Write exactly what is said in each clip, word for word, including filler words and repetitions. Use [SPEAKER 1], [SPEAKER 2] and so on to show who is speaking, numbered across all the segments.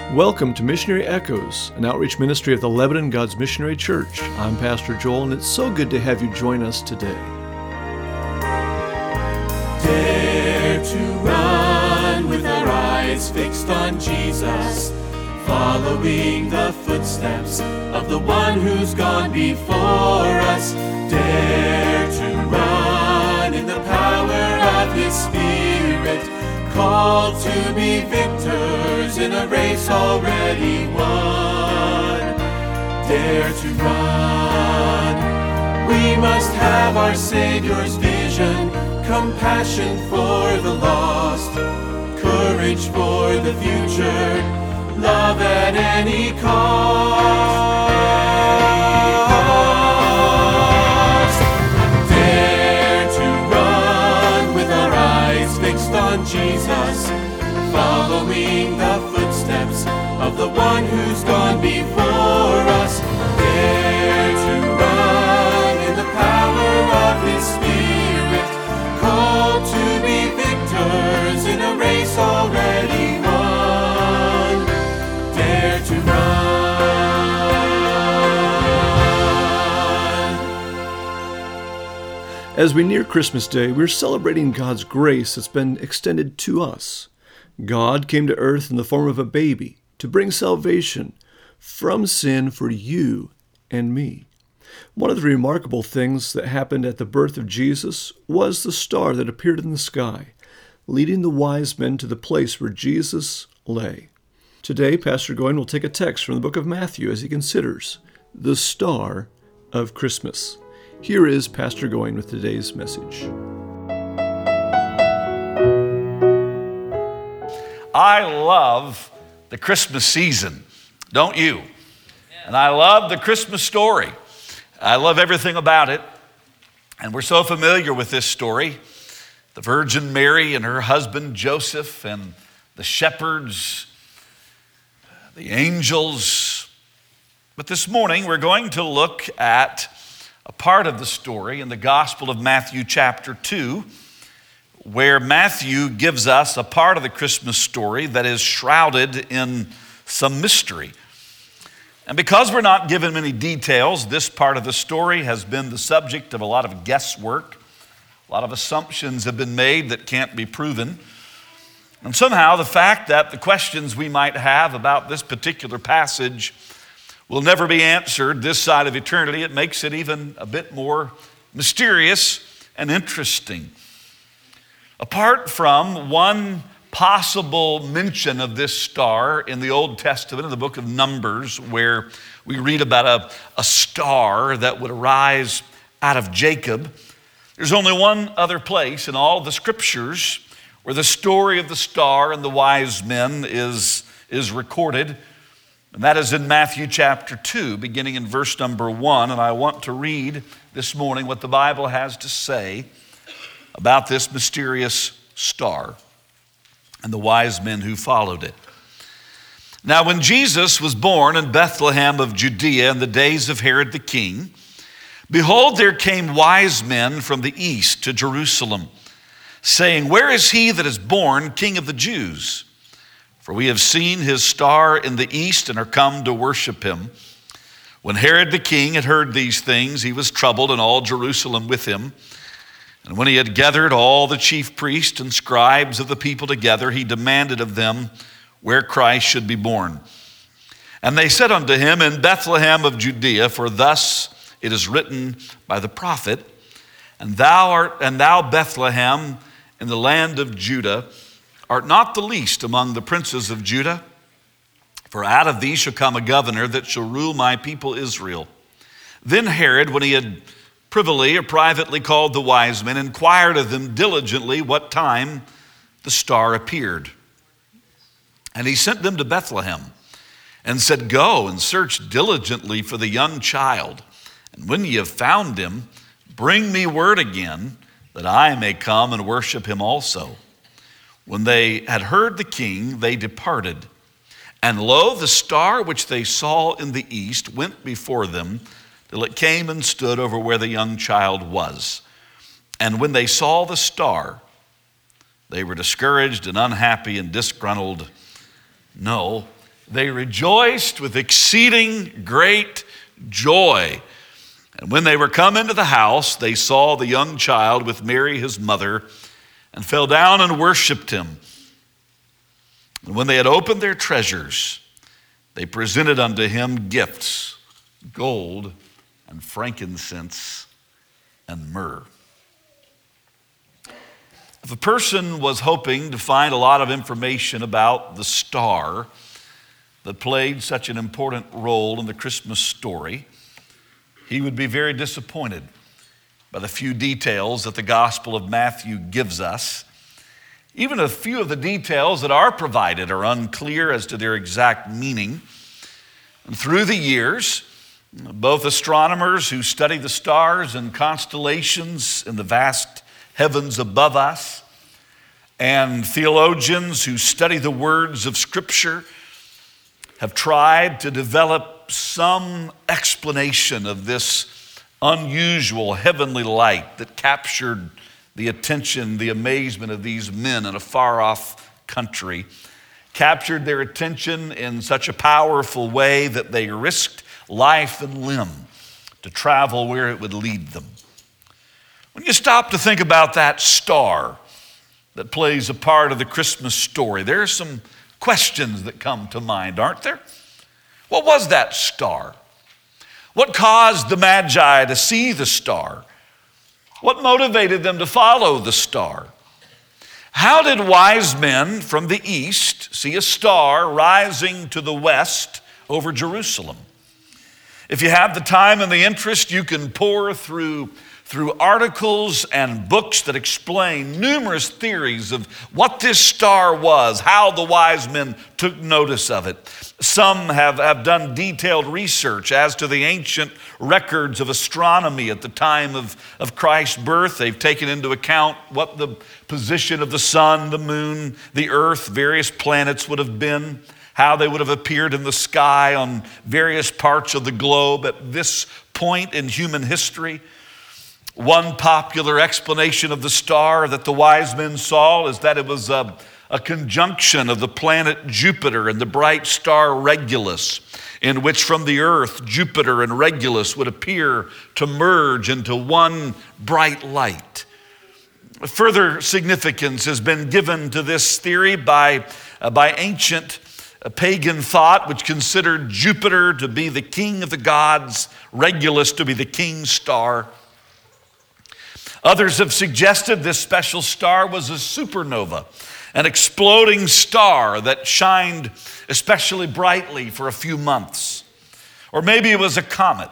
[SPEAKER 1] Welcome to Missionary Echoes, an outreach ministry of the Lebanon God's Missionary Church. I'm Pastor Joel, and it's so good to have you join us today.
[SPEAKER 2] Dare to run with our eyes fixed on Jesus, following the footsteps of the one who's gone before us. Dare to run in the power of His Spirit, called to be victors in a race already won. Dare to run. We must have our Savior's vision, compassion for the lost, courage for the future, love at any cost. Dare to run with our eyes fixed on Jesus, following the footsteps of the one who's gone before us. Dare to run in the power of His Spirit, called to be victors in a race already won. Dare to run.
[SPEAKER 1] As we near Christmas Day, we're celebrating God's grace that's been extended to us. God came to earth in the form of a baby to bring salvation from sin for you and me. One of the remarkable things that happened at the birth of Jesus was the star that appeared in the sky, leading the wise men to the place where Jesus lay. Today, Pastor Goin will take a text from the book of Matthew as he considers the star of Christmas. Here is Pastor Goin with today's message.
[SPEAKER 3] I love the Christmas season, don't you? And I love the Christmas story. I love everything about it. And we're so familiar with this story. The Virgin Mary and her husband Joseph and the shepherds, the angels. But this morning we're going to look at a part of the story in the Gospel of Matthew chapter two, where Matthew gives us a part of the Christmas story that is shrouded in some mystery. And because we're not given many details, this part of the story has been the subject of a lot of guesswork. A lot of assumptions have been made that can't be proven. And somehow the fact that the questions we might have about this particular passage will never be answered this side of eternity, it makes it even a bit more mysterious and interesting. Apart from one possible mention of this star in the Old Testament, in the book of Numbers, where we read about a, a star that would arise out of Jacob, there's only one other place in all the scriptures where the story of the star and the wise men is, is recorded, and that is in Matthew chapter two, beginning in verse number one. And I want to read this morning what the Bible has to say about this mysterious star and the wise men who followed it. Now, when Jesus was born in Bethlehem of Judea in the days of Herod the king, behold, there came wise men from the east to Jerusalem, saying, "Where is he that is born King of the Jews? For we have seen his star in the east and are come to worship him." When Herod the king had heard these things, he was troubled, and all Jerusalem with him. And when he had gathered all the chief priests and scribes of the people together, he demanded of them where Christ should be born. And they said unto him, "In Bethlehem of Judea, for thus it is written by the prophet, And thou art, and thou Bethlehem in the land of Judah, art not the least among the princes of Judah, for out of thee shall come a governor that shall rule my people Israel." Then Herod, when he had privily or privately called the wise men, inquired of them diligently what time the star appeared. And he sent them to Bethlehem and said, "Go and search diligently for the young child, and when ye have found him, bring me word again, that I may come and worship him also." When they had heard the king, they departed. And lo, the star which they saw in the east went before them, till it came and stood over where the young child was. And when they saw the star, they were discouraged and unhappy and disgruntled. No, they rejoiced with exceeding great joy. And when they were come into the house, they saw the young child with Mary his mother, and fell down and worshipped him. And when they had opened their treasures, they presented unto him gifts, gold and frankincense and myrrh. If a person was hoping to find a lot of information about the star that played such an important role in the Christmas story, he would be very disappointed by the few details that the Gospel of Matthew gives us. Even a few of the details that are provided are unclear as to their exact meaning. And through the years, both astronomers who study the stars and constellations in the vast heavens above us, and theologians who study the words of Scripture have tried to develop some explanation of this unusual heavenly light that captured the attention, the amazement of these men in a far-off country, captured their attention in such a powerful way that they risked life and limb to travel where it would lead them. When you stop to think about that star that plays a part of the Christmas story, there are some questions that come to mind, aren't there? What was that star? What caused the Magi to see the star? What motivated them to follow the star? How did wise men from the east see a star rising to the west over Jerusalem? If you have the time and the interest, you can pore through through articles and books that explain numerous theories of what this star was, how the wise men took notice of it. Some have, have done detailed research as to the ancient records of astronomy at the time of, of Christ's birth. They've taken into account what the position of the sun, the moon, the earth, various planets would have been, how they would have appeared in the sky on various parts of the globe at this point in human history. One popular explanation of the star that the wise men saw is that it was a, a conjunction of the planet Jupiter and the bright star Regulus, in which from the earth, Jupiter and Regulus would appear to merge into one bright light. Further significance has been given to this theory by, uh, by ancient uh, pagan thought, which considered Jupiter to be the king of the gods, Regulus to be the king star. Others have suggested this special star was a supernova, an exploding star that shined especially brightly for a few months. Or maybe it was a comet.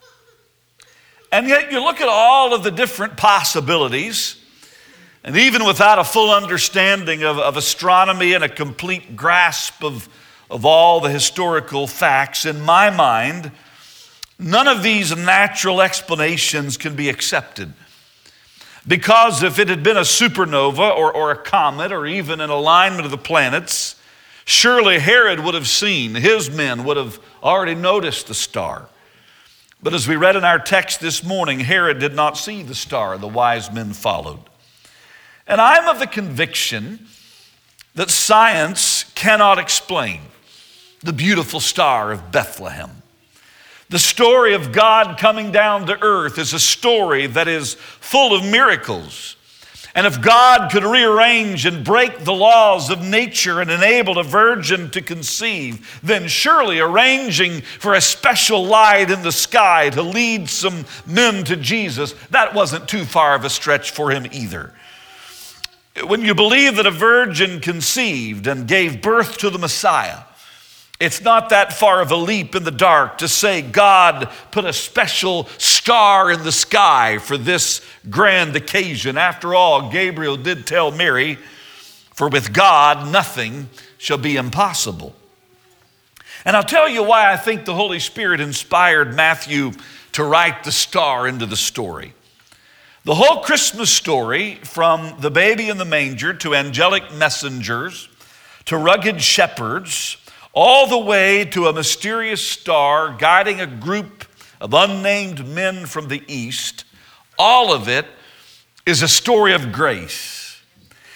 [SPEAKER 3] And yet you look at all of the different possibilities, and even without a full understanding of, of astronomy and a complete grasp of, of all the historical facts, in my mind, none of these natural explanations can be accepted. Because if it had been a supernova or, or a comet or even an alignment of the planets, surely Herod would have seen, his men would have already noticed the star. But as we read in our text this morning, Herod did not see the star, the wise men followed. And I'm of the conviction that science cannot explain the beautiful star of Bethlehem. The story of God coming down to earth is a story that is full of miracles. And if God could rearrange and break the laws of nature and enable a virgin to conceive, then surely arranging for a special light in the sky to lead some men to Jesus, that wasn't too far of a stretch for him either. When you believe that a virgin conceived and gave birth to the Messiah, it's not that far of a leap in the dark to say God put a special star in the sky for this grand occasion. After all, Gabriel did tell Mary, for with God nothing shall be impossible. And I'll tell you why I think the Holy Spirit inspired Matthew to write the star into the story. The whole Christmas story, from the baby in the manger to angelic messengers to rugged shepherds, all the way to a mysterious star guiding a group of unnamed men from the east, all of it is a story of grace.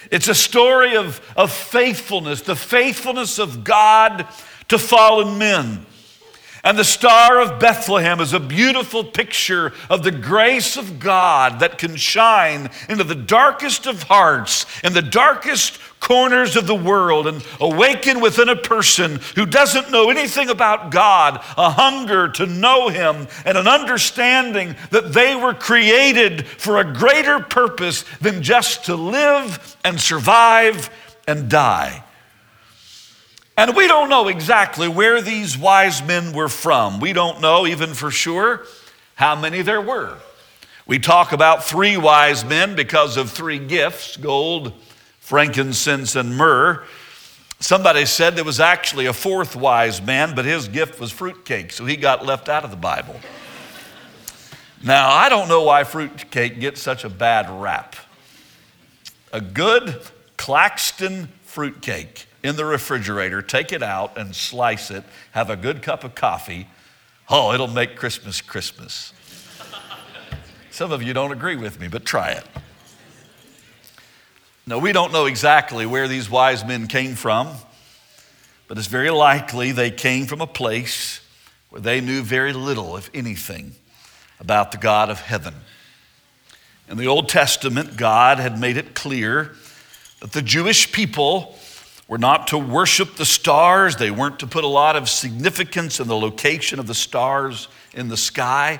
[SPEAKER 3] It's a story of, of faithfulness, the faithfulness of God to fallen men. And the Star of Bethlehem is a beautiful picture of the grace of God that can shine into the darkest of hearts, in the darkest corners of the world, and awaken within a person who doesn't know anything about God a hunger to know Him and an understanding that they were created for a greater purpose than just to live and survive and die. And we don't know exactly where these wise men were from. We don't know even for sure how many there were. We talk about three wise men because of three gifts: gold, frankincense, and myrrh. Somebody said there was actually a fourth wise man, but his gift was fruitcake, so he got left out of the Bible. Now, I don't know why fruitcake gets such a bad rap. A good Claxton fruitcake in the refrigerator, take it out and slice it, have a good cup of coffee. Oh, it'll make Christmas Christmas. Some of you don't agree with me, but try it. No, we don't know exactly where these wise men came from, but it's very likely they came from a place where they knew very little, if anything, about the God of heaven. In the Old Testament, God had made it clear that the Jewish people were not to worship the stars. They weren't to put a lot of significance in the location of the stars in the sky.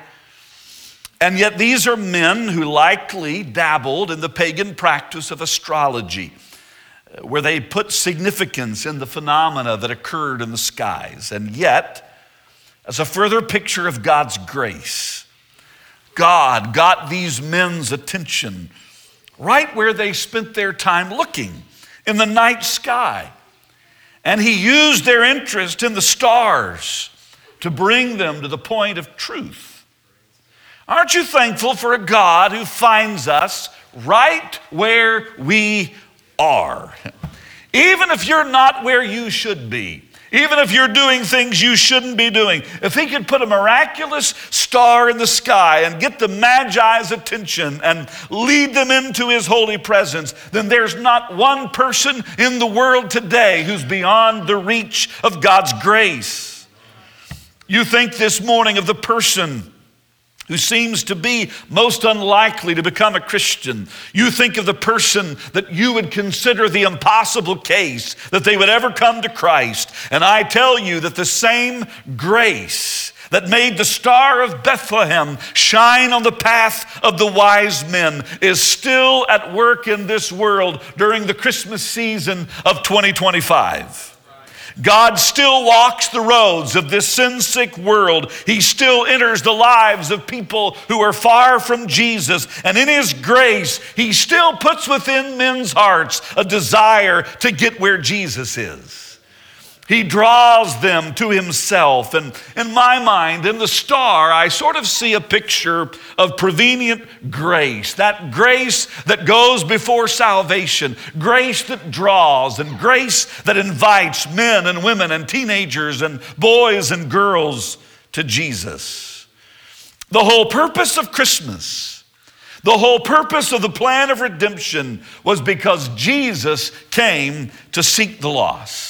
[SPEAKER 3] And yet these are men who likely dabbled in the pagan practice of astrology, where they put significance in the phenomena that occurred in the skies. And yet, as a further picture of God's grace, God got these men's attention right where they spent their time looking, in the night sky. And He used their interest in the stars to bring them to the point of truth. Aren't you thankful for a God who finds us right where we are? Even if you're not where you should be, even if you're doing things you shouldn't be doing, if He could put a miraculous star in the sky and get the Magi's attention and lead them into His holy presence, then there's not one person in the world today who's beyond the reach of God's grace. You think this morning of the person who seems to be most unlikely to become a Christian. You think of the person that you would consider the impossible case that they would ever come to Christ. And I tell you that the same grace that made the Star of Bethlehem shine on the path of the wise men is still at work in this world during the Christmas season of twenty twenty-five. God still walks the roads of this sin-sick world. He still enters the lives of people who are far from Jesus. And in His grace, He still puts within men's hearts a desire to get where Jesus is. He draws them to Himself. And in my mind, in the star, I sort of see a picture of prevenient grace. That grace that goes before salvation. Grace that draws, and grace that invites men and women and teenagers and boys and girls to Jesus. The whole purpose of Christmas, the whole purpose of the plan of redemption was because Jesus came to seek the lost.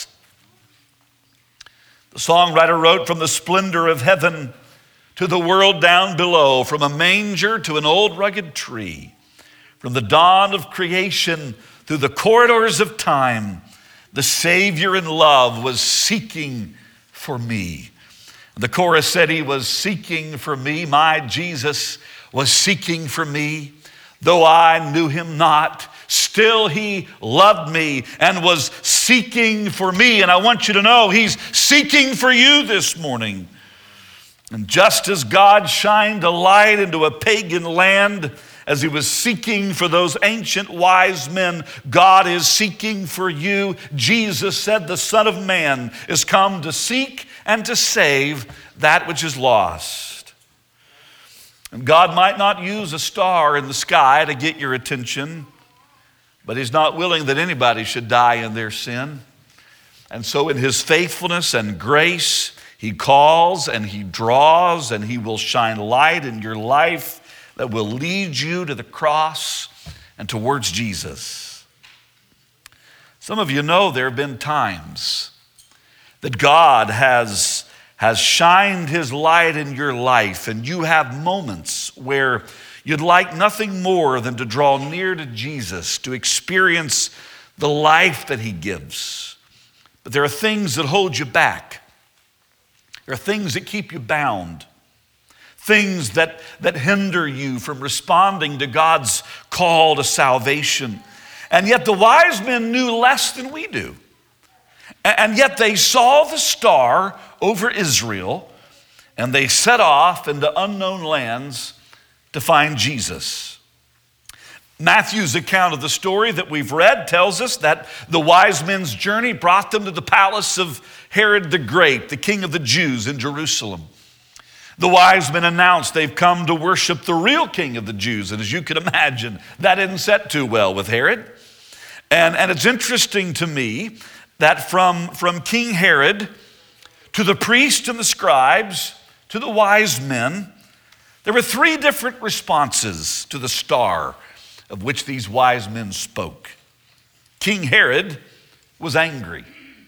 [SPEAKER 3] The songwriter wrote, "From the splendor of heaven to the world down below, from a manger to an old rugged tree, from the dawn of creation through the corridors of time, the Savior in love was seeking for me." The chorus said, "He was seeking for me, my Jesus was seeking for me. Though I knew Him not, still He loved me and was seeking for me." And I want you to know He's seeking for you this morning. And just as God shined a light into a pagan land as He was seeking for those ancient wise men, God is seeking for you. Jesus said the Son of Man is come to seek and to save that which is lost. And God might not use a star in the sky to get your attention, but He's not willing that anybody should die in their sin. And so in His faithfulness and grace, He calls and He draws, and He will shine light in your life that will lead you to the cross and towards Jesus. Some of you know there have been times that God has, has shined his light in your life, and you have moments where you'd like nothing more than to draw near to Jesus, to experience the life that he gives. But there are things that hold you back. There are things that keep you bound. Things that, that hinder you from responding to God's call to salvation. And yet the wise men knew less than we do. And yet they saw the star over Israel, and they set off into unknown lands to find Jesus. Matthew's account of the story that we've read tells us that the wise men's journey brought them to the palace of Herod the Great, the king of the Jews in Jerusalem. The wise men announced they've come to worship the real king of the Jews. And as you can imagine, that didn't set too well with Herod. And, and it's interesting to me that from, from King Herod to the priests and the scribes to the wise men, there were three different responses to the star of which these wise men spoke. King Herod was angry.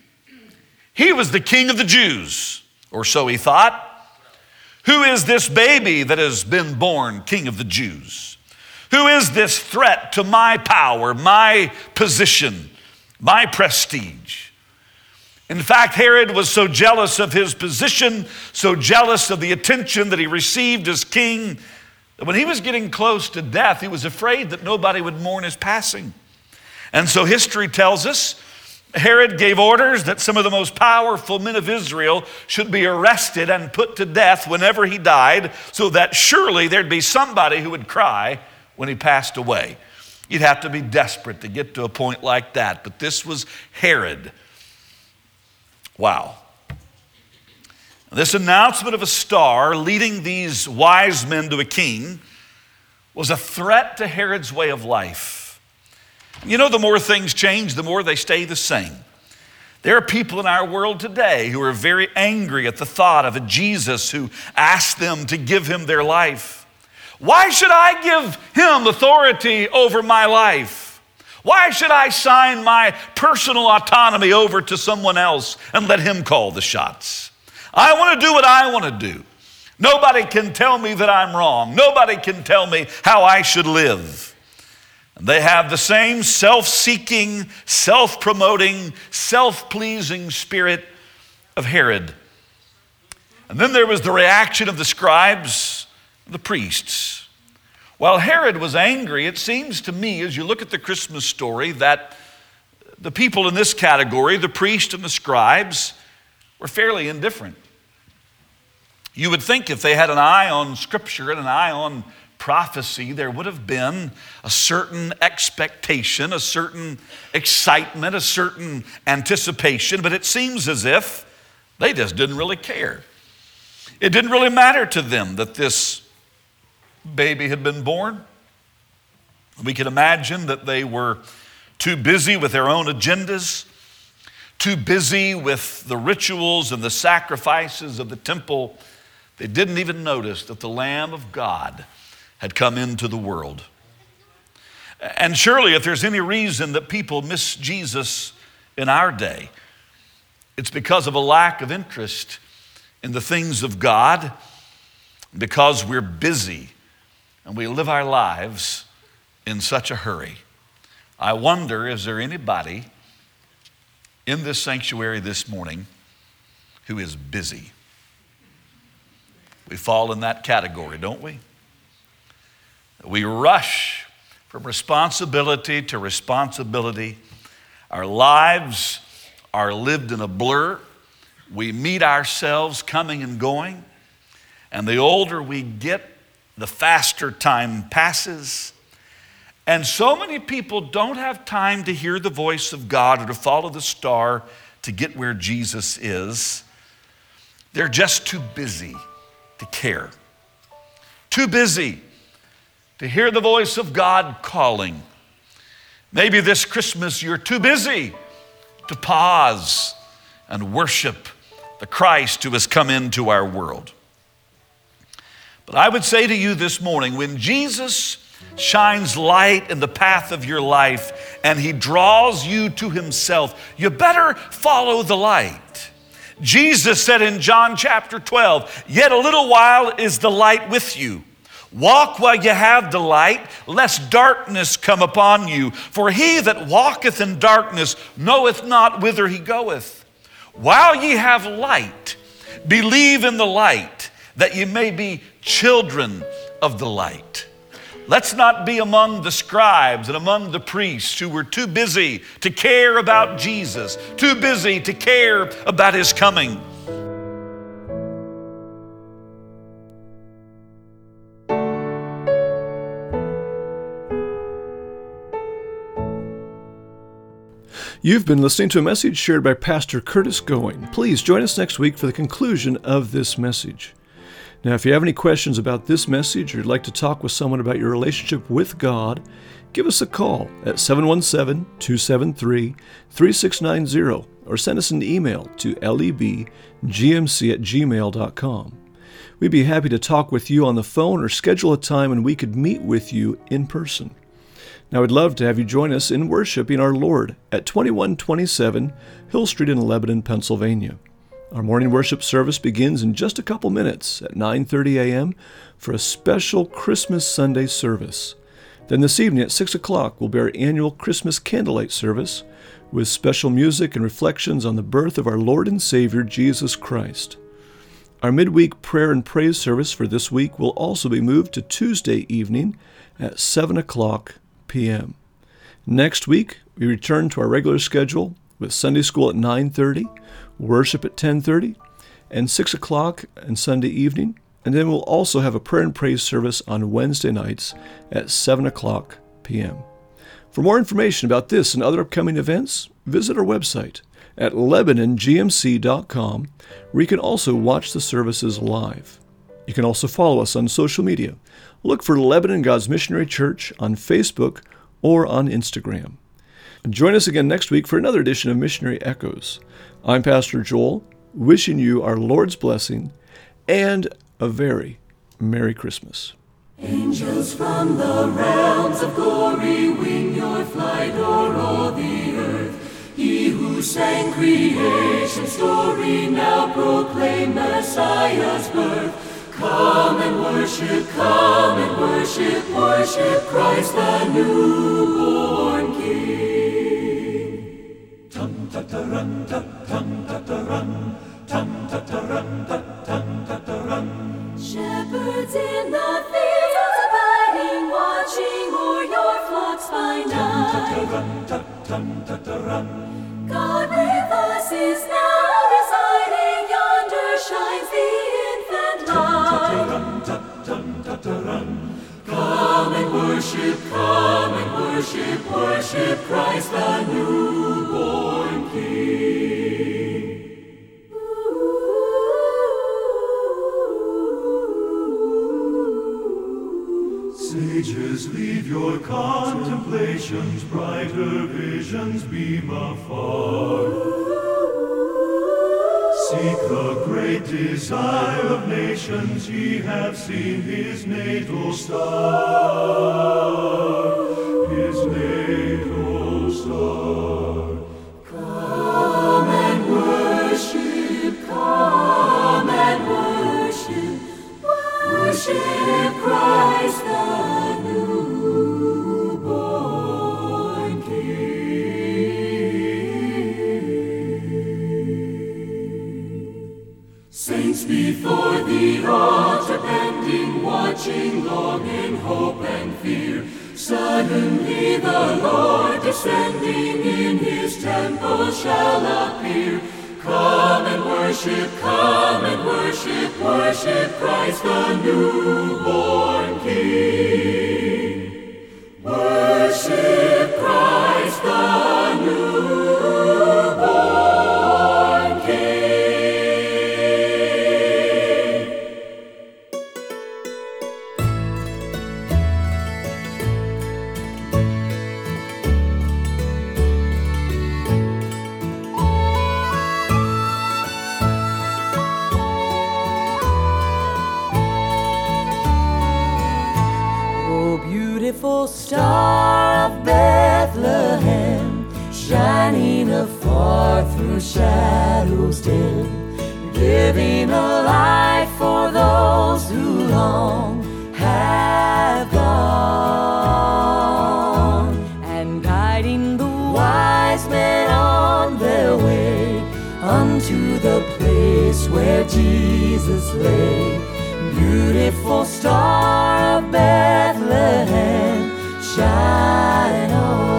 [SPEAKER 3] He was the king of the Jews, or so he thought. Who is this baby that has been born king of the Jews? Who is this threat to my power, my position, my prestige? In fact, Herod was so jealous of his position, so jealous of the attention that he received as king, that when he was getting close to death, he was afraid that nobody would mourn his passing. And so history tells us Herod gave orders that some of the most powerful men of Israel should be arrested and put to death whenever he died, so that surely there'd be somebody who would cry when he passed away. You'd have to be desperate to get to a point like that, but this was Herod. Wow. This announcement of a star leading these wise men to a king was a threat to Herod's way of life. You know, the more things change, the more they stay the same. There are people in our world today who are very angry at the thought of a Jesus who asked them to give him their life. Why should I give him authority over my life? Why should I sign my personal autonomy over to someone else and let him call the shots? I want to do what I want to do. Nobody can tell me that I'm wrong. Nobody can tell me how I should live. They have the same self-seeking, self-promoting, self-pleasing spirit of Herod. And then there was the reaction of the scribes, the priests. While Herod was angry, it seems to me, as you look at the Christmas story, that the people in this category, the priests and the scribes, were fairly indifferent. You would think if they had an eye on Scripture and an eye on prophecy, there would have been a certain expectation, a certain excitement, a certain anticipation, but it seems as if they just didn't really care. It didn't really matter to them that this baby had been born. We can imagine that they were too busy with their own agendas, too busy with the rituals and the sacrifices of the temple. They didn't even notice that the Lamb of God had come into the world. And surely if there's any reason that people miss Jesus in our day, it's because of a lack of interest in the things of God, because we're busy and we live our lives in such a hurry. I wonder, is there anybody in this sanctuary this morning who is busy? We fall in that category, don't we? We rush from responsibility to responsibility. Our lives are lived in a blur. We meet ourselves coming and going. And the older we get, the faster time passes. And so many people don't have time to hear the voice of God or to follow the star to get where Jesus is. They're just too busy to care. Too busy to hear the voice of God calling. Maybe this Christmas you're too busy to pause and worship the Christ who has come into our world. But I would say to you this morning, when Jesus shines light in the path of your life, and he draws you to himself, you better follow the light. Jesus said in John chapter twelve, "Yet a little while is the light with you. Walk while you have the light, lest darkness come upon you. For he that walketh in darkness knoweth not whither he goeth. While ye have light, believe in the light, that ye may be children of the light." Let's not be among the scribes and among the priests who were too busy to care about Jesus, too busy to care about his coming.
[SPEAKER 1] You've been listening to a message shared by Pastor Curtis Going. Please join us next week for the conclusion of this message. Now, if you have any questions about this message or you'd like to talk with someone about your relationship with God, give us a call at seven one seven, two seven three, three six nine zero or send us an email to lebgmc at gmail dot com. We'd be happy to talk with you on the phone or schedule a time when we could meet with you in person. Now, I'd love to have you join us in worshiping our Lord at twenty-one twenty-seven Hill Street in Lebanon, Pennsylvania. Our morning worship service begins in just a couple minutes at nine thirty a.m. for a special Christmas Sunday service. Then this evening at six o'clock will be our annual Christmas candlelight service with special music and reflections on the birth of our Lord and Savior, Jesus Christ. Our midweek prayer and praise service for this week will also be moved to Tuesday evening at seven o'clock p.m. Next week, we return to our regular schedule with Sunday school at nine thirty, worship at ten thirty, and six o'clock on Sunday evening. And then we'll also have a prayer and praise service on Wednesday nights at seven o'clock p.m. For more information about this and other upcoming events, visit our website at lebanon g m c dot com, where you can also watch the services live. You can also follow us on social media. Look for Lebanon God's Missionary Church on Facebook or on Instagram. Join us again next week for another edition of Missionary Echoes. I'm Pastor Joel, wishing you our Lord's blessing and a very Merry Christmas.
[SPEAKER 2] Angels from the realms of glory wing your flight o'er all the earth. He who sang creation's story now proclaim Messiah's birth. Come and worship, come and worship, worship Christ the newborn King. Tum ta ta run, ta tum ta ta run, tum ta ta run, ta tum ta ta run. Shepherds in the fields abiding, watching o'er your flocks by night. Tum ta ta run, ta tum ta ta run. God with us is now residing, yonder shines the infant light. Come and worship, come and worship, worship Christ the newborn King. Sages, leave your contemplations, brighter visions beam afar. Seek the great desire of nations, ye have seen his natal star, his natal star. Come and worship, come and worship, worship Christ the newborn King. Saints before the altar bending, watching long in hope and fear. Suddenly the Lord descending in his temple shall appear. Come and worship, come and worship, worship Christ the newborn King. Worship Christ the newborn King.
[SPEAKER 4] Star of Bethlehem,
[SPEAKER 2] where shadows dim, giving a light for those who long have gone, and guiding the wise men on their way unto the place where Jesus lay. Beautiful star of Bethlehem, shine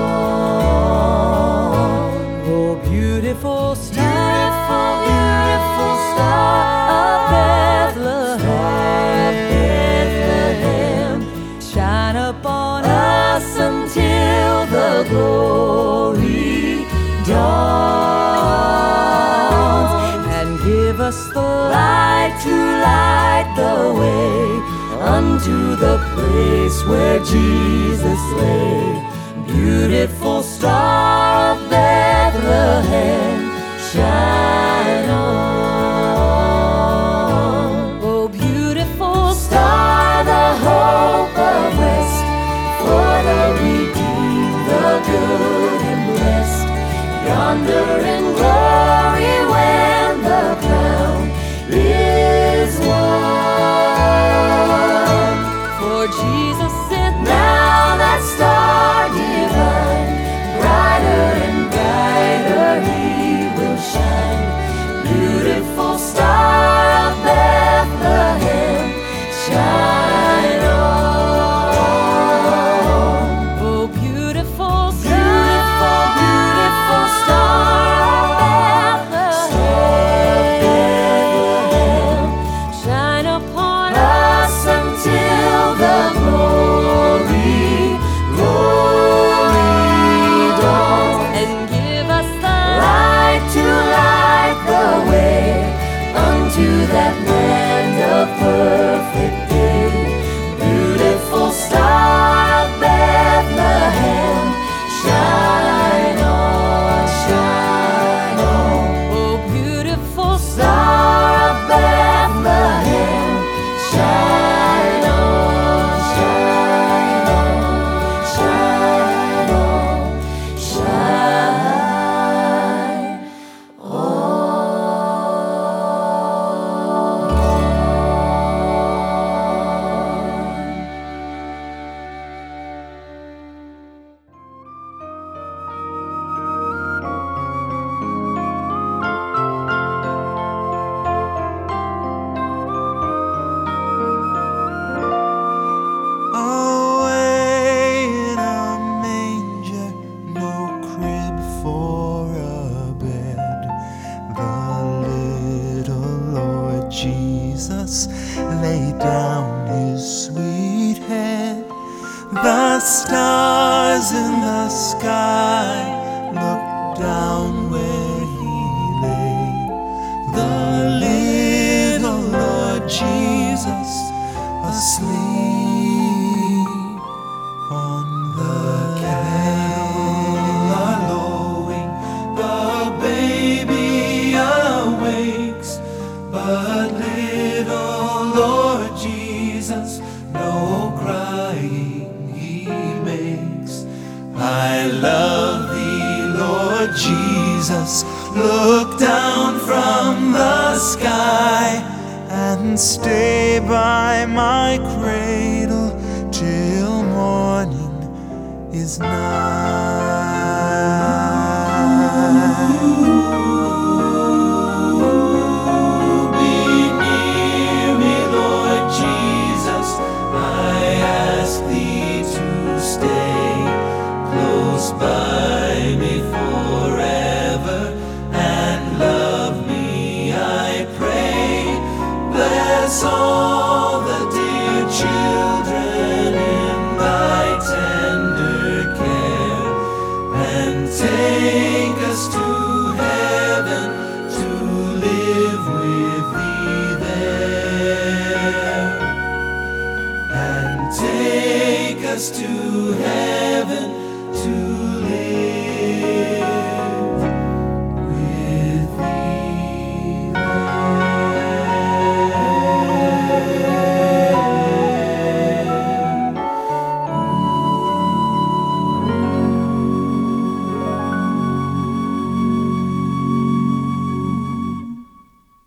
[SPEAKER 2] on. Oh, beautiful star, beautiful star of Bethlehem, Bethlehem, shine upon us until the glory dawns, and give us the light to light the way unto the place where Jesus lay. Beautiful star of Bethlehem, shine on. Oh, beautiful star, the hope of rest for the redeemed, the good and blessed, yonder in glory when the crown is won. For Jesus sent now that star divine, brighter and brighter he will shine. Beautiful star of Bethlehem, shine on. Oh, beautiful star, beautiful, beautiful star of Bethlehem, shine upon us until the glory, glory dawns, and give us the light to light the way unto that land of perfect day. Beautiful star of Bethlehem, shine on, shine on. Oh, beautiful star of Bethlehem, shine on, shine on, shine on, shine
[SPEAKER 4] Away in a manger, no crib for a bed, the little Lord Jesus laid down his sweet head. The stars in the sky looked down where he lay. The little Lord Jesus asleep on the cattle are lowing, the baby awakes, but little Lord Jesus no crying he makes. I love thee, Lord Jesus, look down from the sky and stay by my cradle till morning is nigh. Be near me, Lord Jesus, I ask thee to stay close by me forever and love me, I pray. Bless all the dear children in thy tender care, and take us to heaven to live with thee there, and take us to heaven